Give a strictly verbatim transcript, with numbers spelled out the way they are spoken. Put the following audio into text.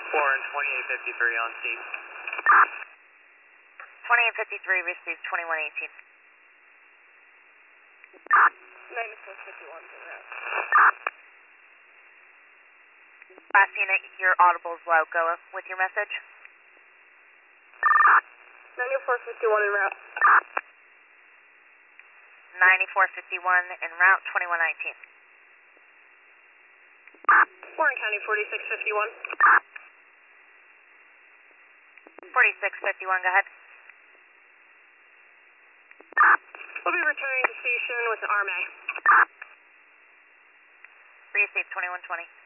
Warren, twenty-eight fifty-three on seat. twenty-eight fifty-three, received twenty-one eighteen. ninety-four fifty-one en route. Last unit, your audible's low. Go with your message. ninety-four fifty-one en route. ninety-four fifty-one en route, twenty-one nineteen. Warren County, forty-six fifty-one. forty-six fifty-one, go ahead. We'll be returning to station with the R M A. Received twenty-one twenty.